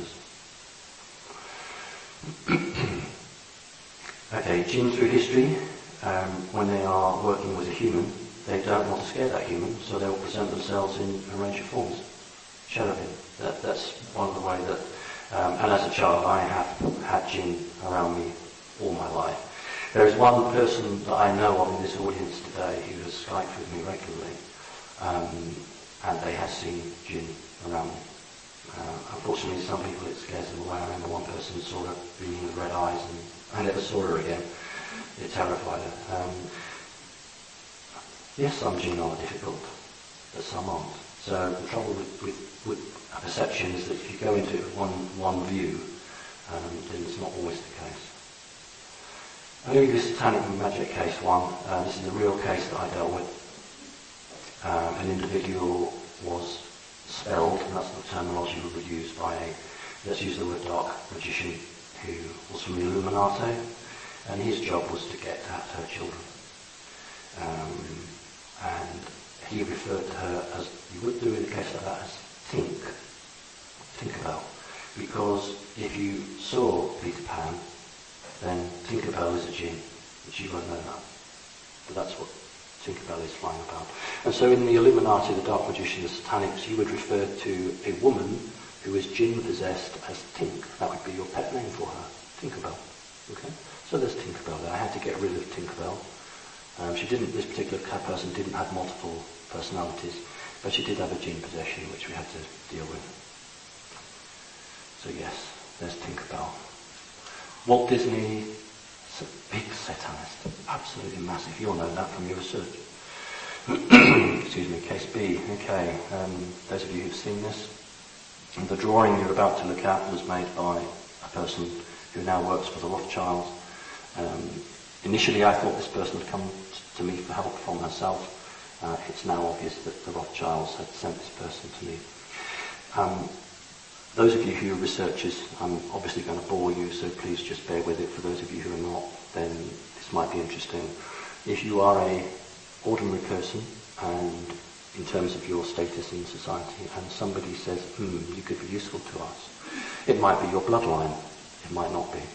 tremendous. Okay, jinn through history, um, when they are working with a human, they don't want to scare that human, so they will present themselves in a range of forms. Cherubim. That, that's one of the ways that, um, and as a child I have had jinn around me all my life. There is one person that I know of in this audience today who has Skyped with me regularly, um, and they have seen jinn around me. Uh, unfortunately, some people it scares them away. I remember one person saw her being with red eyes, and I never saw her again. It terrified her. Um, yes, some jinn are difficult, but some aren't. So the trouble with, with, with a perception is that if you go into it with one, one view, um, then it's not always the case. I'm going to give you a satanic magic case one. Uh, this is a real case that I dealt with. Um, an individual was spelled, and that's the terminology we would use by a, let's use the word dark magician, who was from the Illuminati, and his job was to get at her children. Um, and he referred to her, as you would do in a case like that, as Tink, Tinkerbell. Because if you saw Peter Pan, then Tinkerbell is a jinn, but you won't know that. But that's what Tinkerbell is flying about. And so in the Illuminati, the Dark Magician, the Satanics, you would refer to a woman who is jinn-possessed as Tink. That would be your pet name for her, Tinkerbell. Okay? So there's Tinkerbell there. I had to get rid of Tinkerbell. Um, she didn't, this particular person didn't have multiple personalities, but she did have a jinn possession, which we had to deal with. So yes, there's Tinkerbell. Walt Disney, big satanist, absolutely massive. You'll know that from your research. Excuse me, case B. Okay, um, those of you who've seen this, the drawing you're about to look at was made by a person who now works for the Rothschilds. Um, initially I thought this person had come to me for help from herself. Uh, it's now obvious that the Rothschilds had sent this person to me. Um, those of you who are researchers, I'm obviously going to bore you, so please just bear with it. For those of you who are not, then this might be interesting. If you are a ordinary person, and in terms of your status in society, and somebody says, hmm, you could be useful to us, it might be your bloodline, it might not be.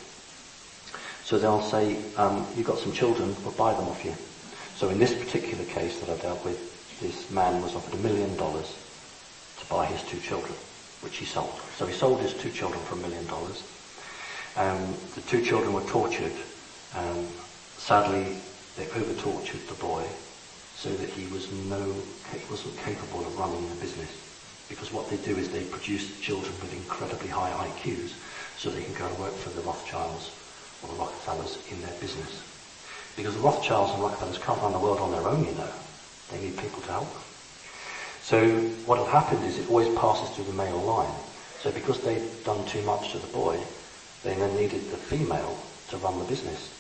So they'll say, um, you've got some children, we'll buy them off you. So in this particular case that I dealt with, this man was offered a million dollars to buy his two children, which he sold. So he sold his two children for a million dollars. Um, the two children were tortured. Um, sadly, they over-tortured the boy so that he was no, he wasn't capable of running a business. Because what they do is they produce children with incredibly high I Qs so they can go and work for the Rothschilds or the Rockefellers in their business. Because the Rothschilds and Rockefellers can't run the world on their own, you know. They need people to help them. So what had happened is it always passes through the male line. So because they'd done too much to the boy, they then needed the female to run the business.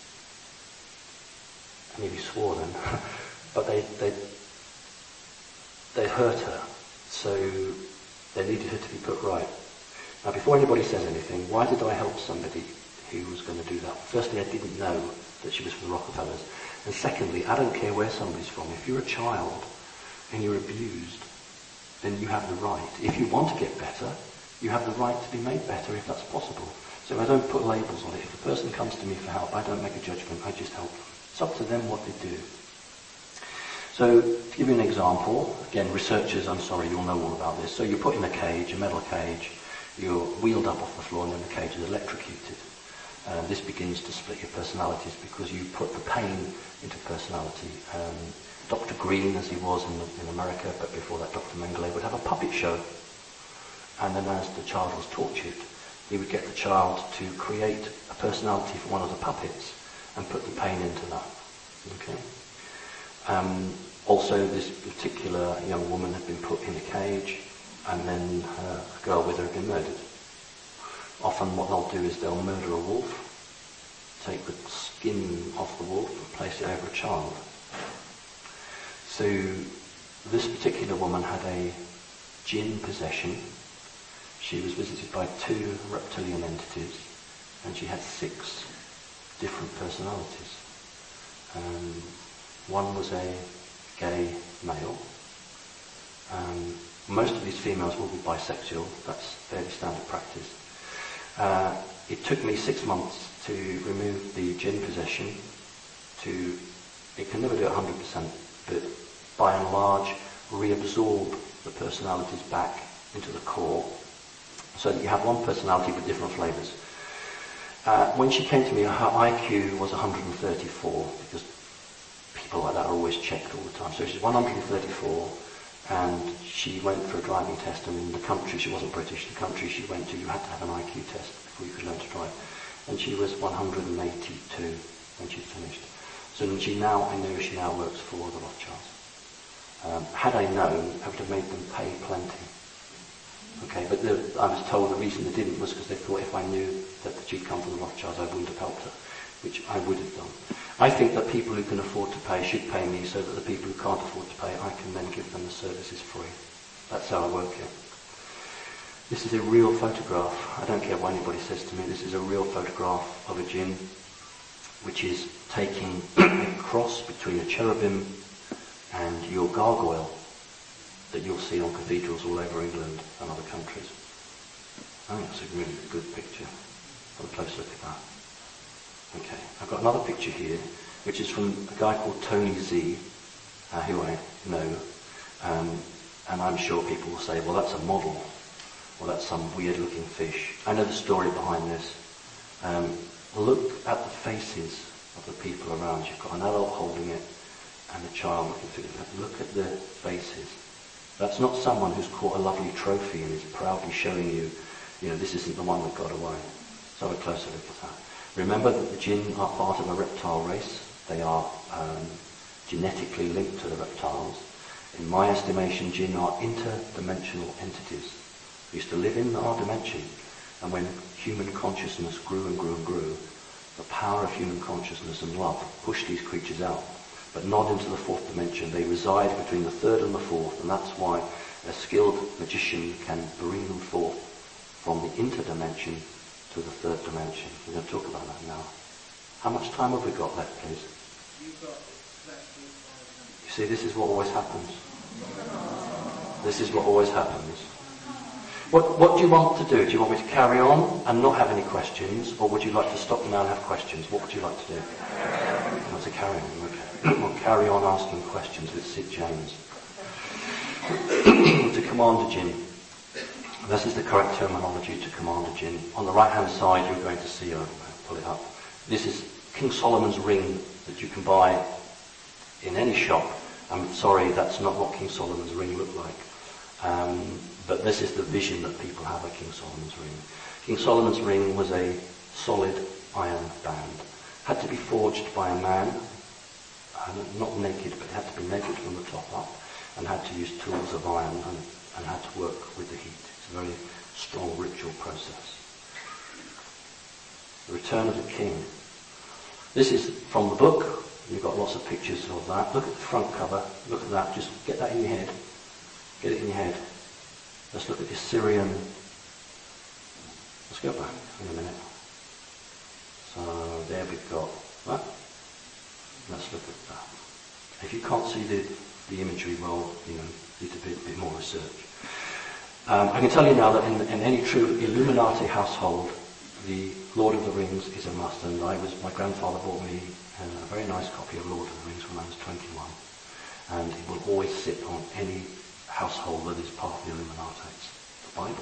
I nearly swore then. But they, they, they hurt her. So they needed her to be put right. Now before anybody says anything, why did I help somebody who was going to do that? Firstly, I didn't know that she was from the Rockefellers. And secondly, I don't care where somebody's from. If you're a child and you're abused, then you have the right. If you want to get better, You have the right to be made better if that's possible. So I don't put labels on it. If a person comes to me for help, I don't make a judgment, I just help them. It's up to them what they do. So, to give you an example, again, researchers, I'm sorry, you'll know all about this. So you're put in a cage, a metal cage, you're wheeled up off the floor and then the cage is electrocuted. And this begins to split your personalities because you put the pain into personality. Um, Doctor Green, as he was in, in America, but before that Doctor Mengele, would have a puppet show. And then as the child was tortured, he would get the child to create a personality for one of the puppets and put the pain into that. Okay. Um, also, this particular young woman had been put in a cage, and then uh, a girl with her had been murdered. Often what they'll do is they'll murder a wolf, take the skin off the wolf and place it over a child. So this particular woman had a jinn possession. She was visited by two reptilian entities, and she had six different personalities. Um, one was a gay male. Um, most of these females will be bisexual. That's fairly standard practice. Uh, it took me six months to remove the jinn possession. To, it can never do it one hundred percent, but by and large, reabsorb the personalities back into the core, so that you have one personality with different flavours. Uh, when she came to me, her I Q was one hundred thirty-four, because people like that are always checked all the time. So she's one hundred thirty-four, and she went for a driving test, and in the country, she wasn't British, the country she went to, you had to have an I Q test before you could learn to drive. And she was one hundred eighty-two when she'd finished. So she now, I know she now works for the Rothschilds. Um, had I known, I would have made them pay plenty. Okay, but the, I was told the reason they didn't was because they thought if I knew that she'd come from the Rothschilds, I wouldn't have helped her, which I would have done. I think that people who can afford to pay should pay me, so that the people who can't afford to pay, I can then give them the services free. That's how I work here. This is a real photograph. I don't care what anybody says to me. This is a real photograph of a jinn, which is taking a cross between a cherubim and your gargoyle that you'll see on cathedrals all over England and other countries. I think that's a really good picture. Have a close look at that. Okay, I've got another picture here, which is from a guy called Tony Z, uh, who I know, um, and I'm sure people will say, well, that's a model, or that's some weird-looking fish. I know the story behind this. Um, look at the faces of the people around. You've got an adult holding it, and a child looking through it. Look at the faces. That's not someone who's caught a lovely trophy and is proudly showing you, you know, this isn't the one that got away. So have a closer look at that. Remember that the jinn are part of a reptile race. They are um, genetically linked to the reptiles. In my estimation, jinn are interdimensional entities. They used to live in our dimension, and when human consciousness grew and grew and grew, the power of human consciousness and love pushed these creatures out, but not into the fourth dimension. They reside between the third and the fourth, and that's why a skilled magician can bring them forth from the interdimension to the third dimension. We're going to talk about that now. How much time have we got left, please? You've got exactly five minutes. You see, this is what always happens. This is what always happens. What, what do you want to do? Do you want me to carry on and not have any questions, or would you like to stop now and have questions? What would you like to do? You want to carry on, okay. We'll carry on asking questions with Sid James. To command a jinn. This is the correct terminology to command a jinn. On the right-hand side, you're going to see, I'll pull it up. This is King Solomon's ring that you can buy in any shop. I'm sorry, that's not what King Solomon's ring looked like. Um, but this is the vision that people have of King Solomon's ring. King Solomon's ring was a solid iron band. Had to be forged by a man, uh, not naked, but had to be naked from the top up, and had to use tools of iron and, and had to work with the heat. It's a very strong ritual process. The Return of the King. This is from the book. You've got lots of pictures of that. Look at the front cover. Look at that. Just get that in your head. Get it in your head. Let's look at the Syrian. Let's go back in a minute. So there we've got that. Let's look at that. If you can't see the, the imagery, well, you know, need a bit, bit more research. Um, I can tell you now that in, in any true Illuminati household, the Lord of the Rings is a must. And I was, my grandfather bought me a very nice copy of Lord of the Rings when I was twenty-one. And it will always sit on any household that is part of the Illuminati. It's the Bible.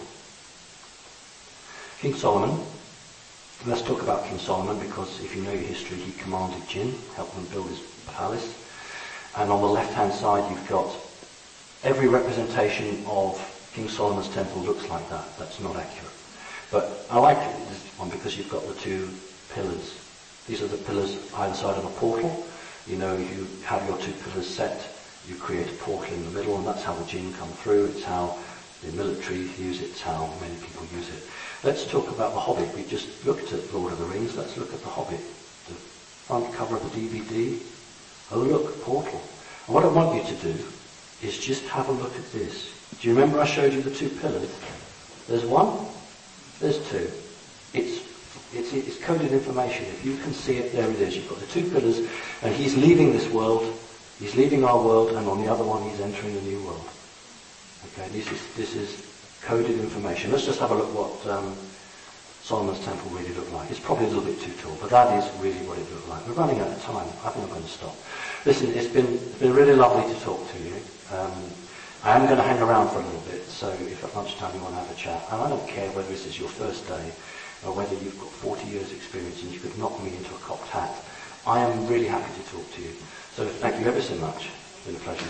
King Solomon. Let's talk about King Solomon, because if you know your history, he commanded jinn, helped them build his palace. And on the left-hand side, you've got every representation of King Solomon's temple looks like that. That's not accurate. But I like this one because you've got the two pillars. These are the pillars either side of a portal. You know, you have your two pillars set, you create a portal in the middle, and that's how the jinn come through. It's how the military use it, it's how many people use it. Let's talk about The Hobbit. We just looked at Lord of the Rings. Let's look at The Hobbit. The front cover of the D V D. Oh look, portal. And what I want you to do is just have a look at this. Do you remember I showed you the two pillars? There's one, there's two. It's, it's, it's coded information. If you can see it, there it is. You've got the two pillars, and he's leaving this world, he's leaving our world, and on the other one he's entering a new world. Okay, this is, this is coded information. Let's just have a look what um, Solomon's temple really looked like. It's probably a little bit too tall, but that is really what it looked like. We're running out of time. I think I'm going to stop. Listen, it's been, it's been really lovely to talk to you. Um, I am going to hang around for a little bit, so if at lunchtime you want to have a chat, and I don't care whether this is your first day or whether you've got forty years experience and you could knock me into a cocked hat, I am really happy to talk to you. So thank you ever so much. It's been a pleasure.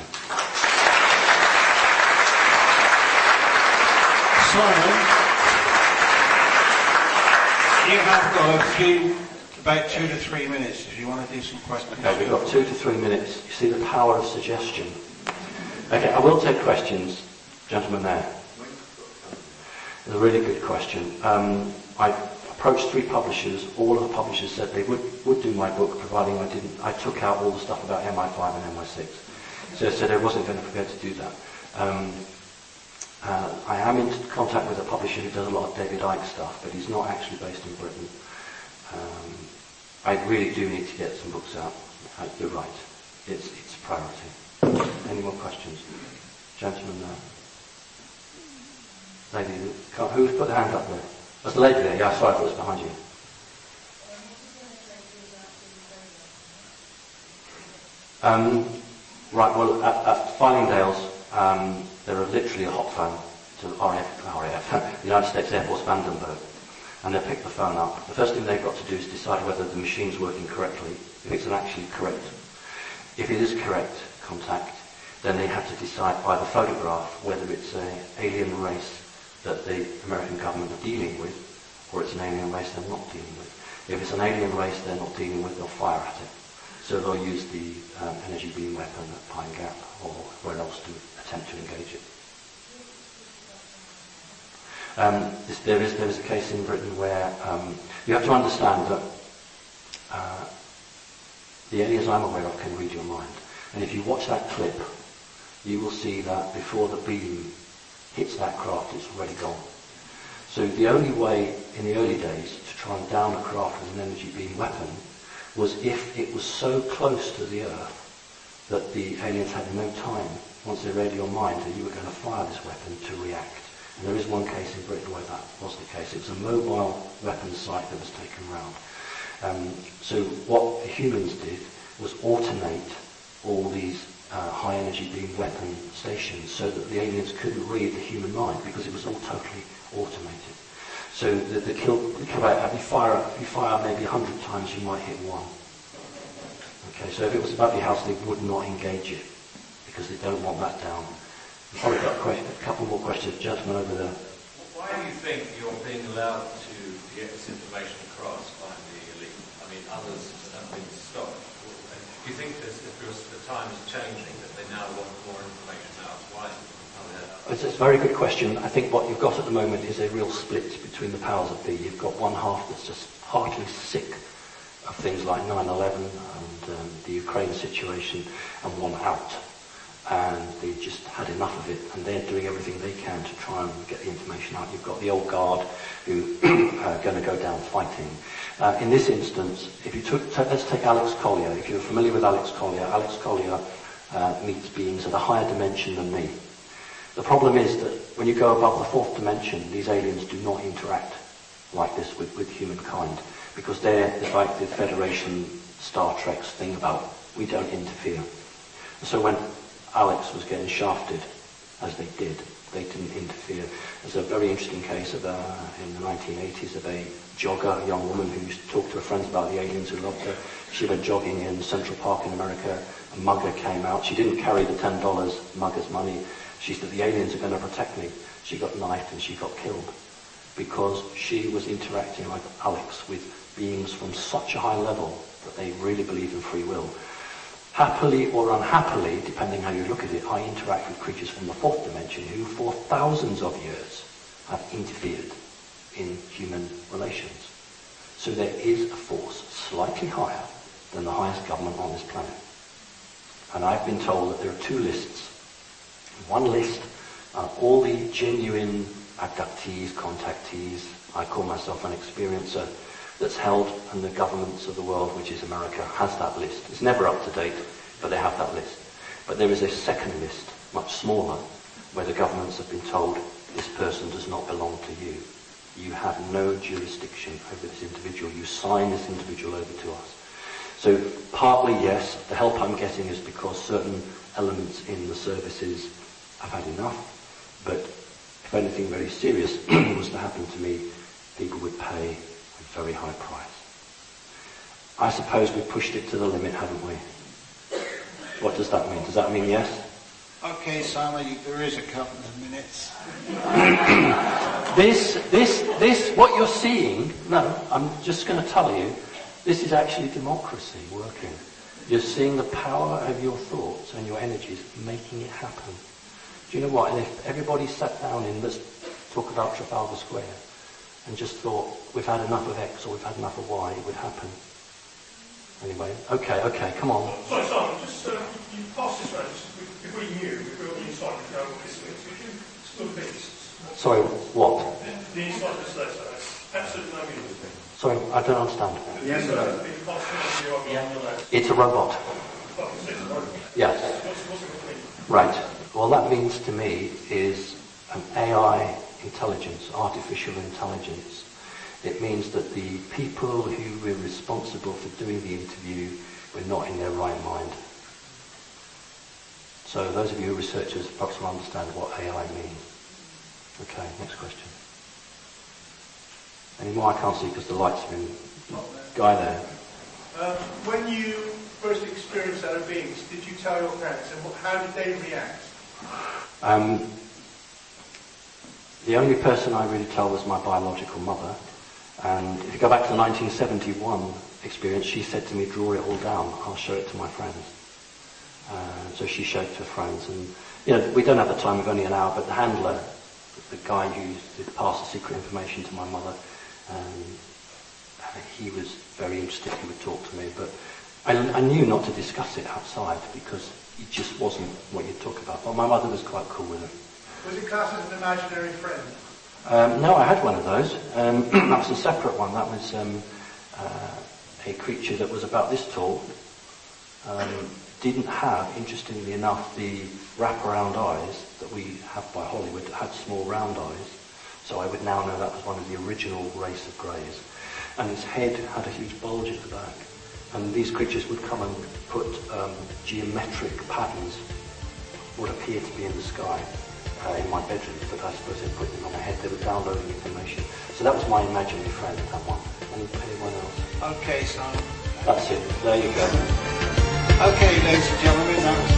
Simon, you have got a few, about two to three minutes if you want to do some questions. Okay, we've got two to three minutes. You see the power of suggestion. Okay, I will take questions. Gentleman there. It's a really good question. Um, I approached three publishers. All of the publishers said they would, would do my book, providing I didn't. I took out all the stuff about M I five and M I six. So I said I wasn't going to prepare to do that. Um, uh, I am in contact with a publisher who does a lot of David Icke stuff, but he's not actually based in Britain. Um, I really do need to get some books out. Uh, you're right. It's, it's a priority. Any more questions? Gentlemen there. Lady, who's put their hand up there? That's the lady there. Yeah, sorry if it was behind you. Um, right, well, at, at Fylingdales, um, there are literally a hot phone to R A F, R A F, the United States Air Force Vandenberg, and they pick the phone up. The first thing they've got to do is decide whether the machine's working correctly, if it's actually correct. If it is correct contact, then they have to decide by the photograph whether it's an alien race that the American government are dealing with, or it's an alien race they're not dealing with. If it's an alien race they're not dealing with, they'll fire at it. So they'll use the um, energy beam weapon at Pine Gap or where else to attempt to engage it. Um, this, there is there is a case in Britain where um, you have to understand that uh, the aliens I'm aware of can read your mind. And if you watch that clip, you will see that before the beam hits that craft, it's already gone. So the only way in the early days to try and down a craft with an energy beam weapon was if it was so close to the Earth that the aliens had no time, once they read your mind, that you were going to fire this weapon to react. And there is one case in Britain where that was the case. It was a mobile weapons site that was taken round. Um, so what the humans did was alternate all these uh, high energy beam weapon stations so that the aliens couldn't read the human mind because it was all totally automated. So the, the kill, the kill rate, if you fire, if you fire maybe a hundred times, you might hit one. Okay, so if it was above your house, they would not engage it because they don't want that down. I've probably got a, question, a couple more questions. Gentleman over there. Why do you think you're being allowed to get this information across by the elite? I mean, others have been stopped. Do you think this, because the time is changing, that they now want more information out? Why? It's a very good question. I think what you've got at the moment is a real split between the powers that be. You've got one half that's just heartily sick of things like nine eleven and um, the Ukraine situation, and one out. And they've just had enough of it, and they're doing everything they can to try and get the information out. You've got the old guard who are going to go down fighting. Uh, in this instance, if you took, t- let's take Alex Collier. If you're familiar with Alex Collier, Alex Collier uh, meets beings at a higher dimension than me. The problem is that when you go above the fourth dimension, these aliens do not interact like this with, with humankind, because they're it's like the Federation Star Trek's thing about we don't interfere. So when Alex was getting shafted, as they did, they didn't interfere. There's a very interesting case of uh, in the nineteen eighties of a jogger, a young woman who used to talk to her friends about the aliens who loved her. She went jogging in Central Park in America. A mugger came out. She didn't carry the ten dollars mugger's money. She said, the aliens are going to protect me. She got knifed and she got killed because she was interacting like Alex with beings from such a high level that they really believe in free will. Happily or unhappily, depending how you look at it, I interact with creatures from the fourth dimension who for thousands of years have interfered in human relations. So there is a force slightly higher than the highest government on this planet. And I've been told that there are two lists. One list are all the genuine abductees, contactees. I call myself an experiencer. That's held, and the governments of the world, which is America, has that list. It's never up to date, but they have that list. But there is a second list, much smaller, where the governments have been told, this person does not belong to you. You have no jurisdiction over this individual. You sign this individual over to us. So partly, yes, the help I'm getting is because certain elements in the services have had enough. But if anything very serious was to happen to me, people would pay a very high price. I suppose we've pushed it to the limit, haven't we? What does that mean? Does that mean yes? Okay, Simon, there is a couple of minutes. This, this, this, what you're seeing, no, I'm just going to tell you, this is actually democracy working. You're seeing the power of your thoughts and your energies making it happen. Do you know what? And if everybody sat down in, let's talk about Trafalgar Square, and just thought, we've had enough of X or we've had enough of Y, it would happen. Anyway, okay, okay, come on. Sorry, Simon, just, uh, you passed this round, just, if we knew, if we were on the inside, we'd know what this is. Would you still think this? Sorry, what? The, the inside of this letter has absolutely no meaning to me. Sorry, I don't understand. Yes, sir. Being passed on you over on the left. It's a robot. Well, it's a robot. Yes. What's, what's it mean? Right. All that means to me is an A I intelligence, artificial intelligence. It means that the people who were responsible for doing the interview were not in their right mind. So those of you who are researchers perhaps will understand what A I means. Okay, next question. Any more? I can't see because the lights are in. Guy there. Um, when you first experienced other beings, did you tell your parents, and what, how did they react? Um, the only person I really told was my biological mother. And if you go back to the nineteen seventy-one experience, she said to me, draw it all down, I'll show it to my friends. Uh, so she showed it to her friends. And, you know, we don't have the time, we've only an hour, but the handler, the guy who passed the secret information to my mother, um, he was very interested, he would talk to me. But I, I knew not to discuss it outside because it just wasn't what you'd talk about. But my mother was quite cool with it. Was it classed as an imaginary friend? Um, no, I had one of those. Um, that was a separate one. That was um, uh, a creature that was about this tall. Um, didn't have, interestingly enough, the wraparound eyes that we have by Hollywood. It had small round eyes. So I would now know that was one of the original race of greys. And its head had a huge bulge at the back. And these creatures would come and put um, geometric patterns, what appeared to be in the sky. Uh, in my bedroom, but I suppose they put them on my head, they were downloading information. So that was my imaginary friend, that one. Any, anyone else? Okay, Simon. That's it. There you go. Okay, ladies and gentlemen, that was